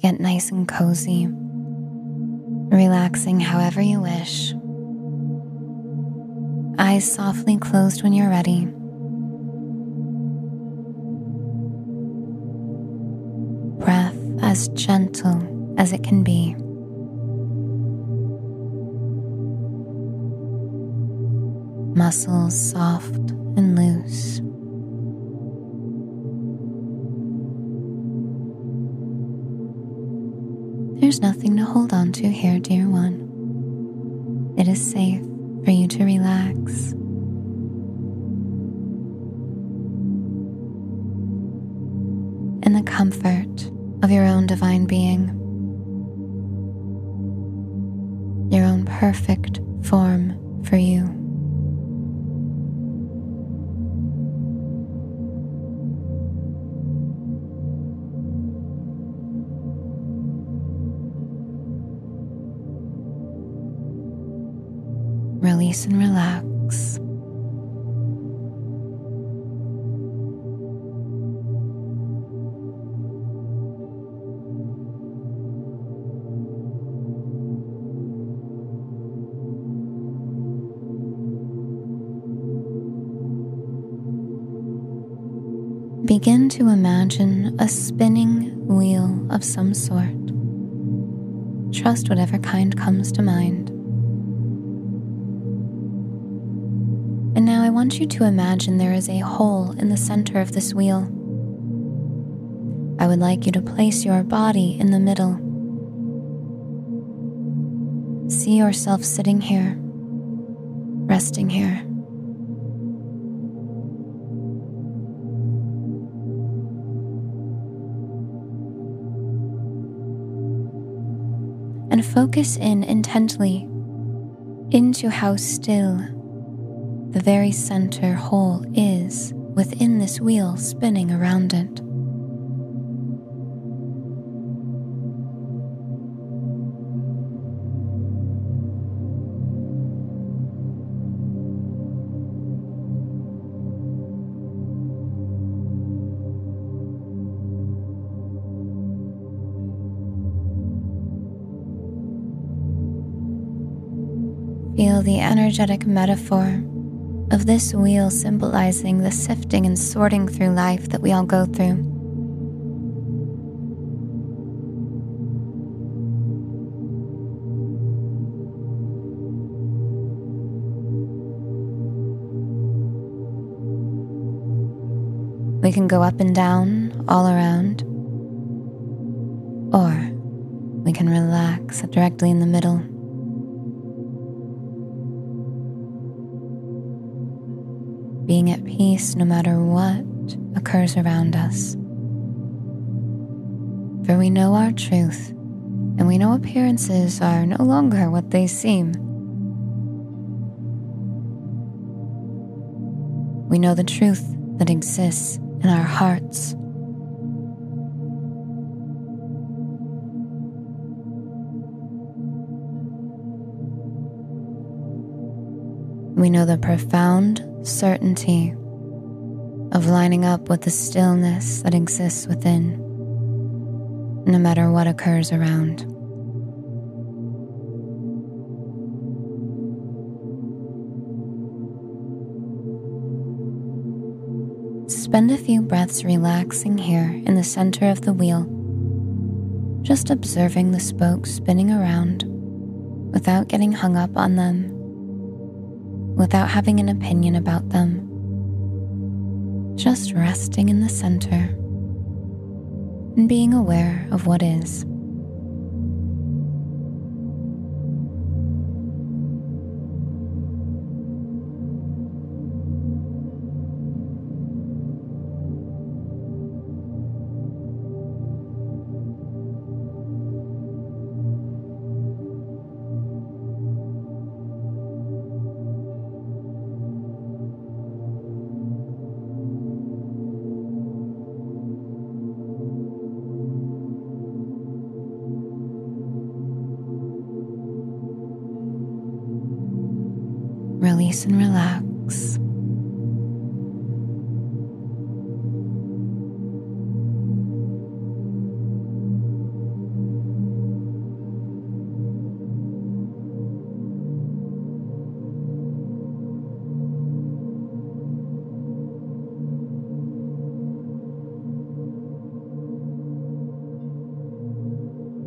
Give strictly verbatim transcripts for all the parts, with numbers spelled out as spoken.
Get nice and cozy, relaxing however you wish. Eyes softly closed when you're ready. Breath as gentle as it can be. Muscles soft and loose. There's nothing to hold on to here, dear one. It is safe for you to relax. In the comfort of your own divine being, your own perfect form for you. Release and relax. Begin to imagine a spinning wheel of some sort. Trust whatever kind comes to mind. And now I want you to imagine there is a hole in the center of this wheel. I would like you to place your body in the middle. See yourself sitting here, resting here. And focus in intently into how still the very center hole is within this wheel spinning around it. Feel the energetic metaphor of this wheel symbolizing the sifting and sorting through life that we all go through. We can go up and down, all around, or we can relax directly in the middle. Being at peace no matter what occurs around us. For we know our truth, and we know appearances are no longer what they seem. We know the truth that exists in our hearts. We know the profound certainty of lining up with the stillness that exists within, no matter what occurs around. Spend a few breaths relaxing here in the center of the wheel, just observing the spokes spinning around without getting hung up on them, without having an opinion about them, just resting in the center and being aware of what is. Release and relax.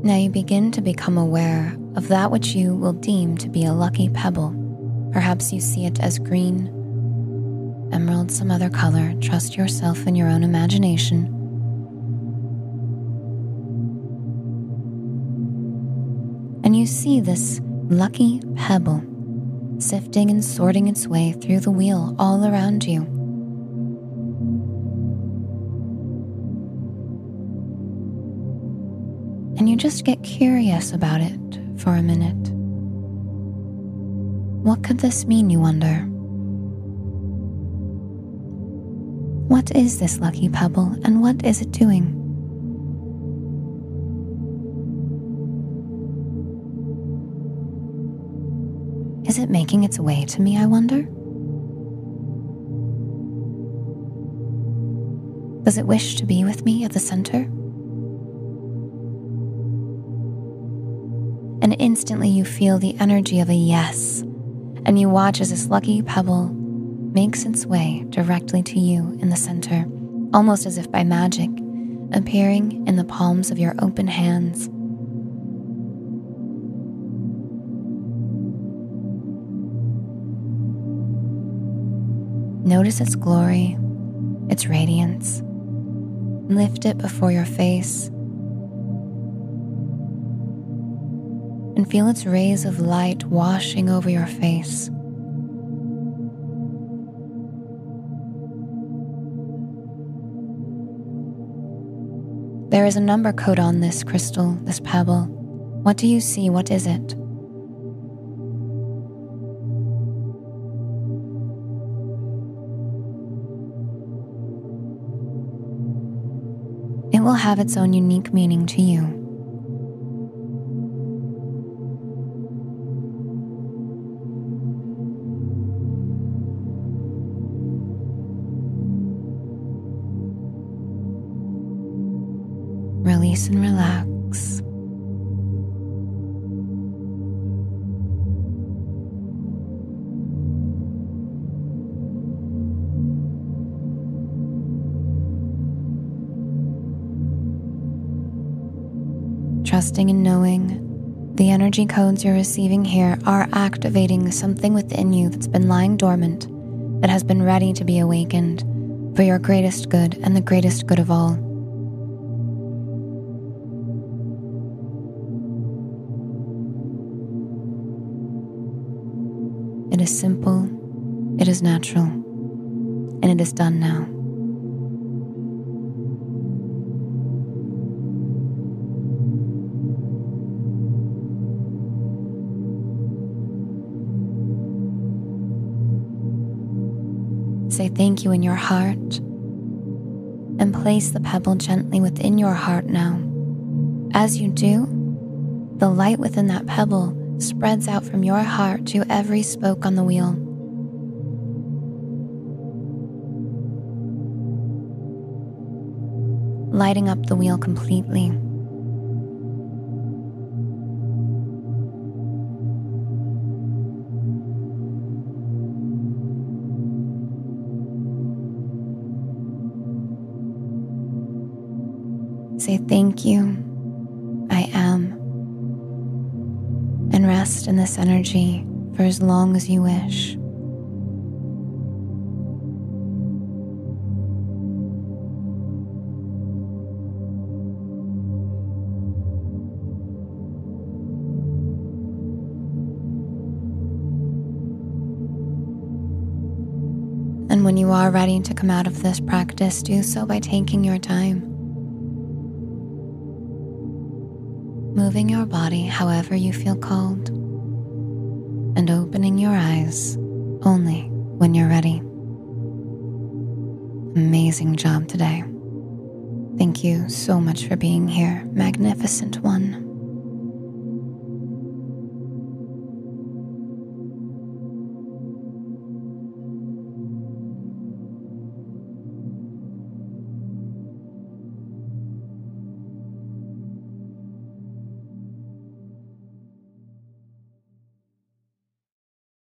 Now you begin to become aware of that which you will deem to be a lucky pebble. Perhaps you see it as green, emerald, some other color. Trust yourself and your own imagination. And you see this lucky pebble sifting and sorting its way through the wheel all around you. And you just get curious about it for a minute. What could this mean, you wonder? What is this lucky pebble, and what is it doing? Is it making its way to me, I wonder? Does it wish to be with me at the center? And instantly you feel the energy of a yes, and you watch as this lucky pebble makes its way directly to you in the center, almost as if by magic, appearing in the palms of your open hands. Notice its glory, its radiance. Lift it before your face and feel its rays of light washing over your face. There is a number code on this crystal, this pebble. What do you see? What is it? It will have its own unique meaning to you. Release and relax. Trusting and knowing the energy codes you're receiving here are activating something within you that's been lying dormant, that has been ready to be awakened for your greatest good and the greatest good of all. It is simple, it is natural, and it is done now. Say thank you in your heart and place the pebble gently within your heart now. As you do, the light within that pebble spreads out from your heart to every spoke on the wheel. Lighting up the wheel completely. Say thank you, I am, and rest in this energy for as long as you wish. And when you are ready to come out of this practice, do so by taking your time. Moving your body however you feel called, and opening your eyes only when you're ready. Amazing job today. Thank you so much for being here, magnificent one.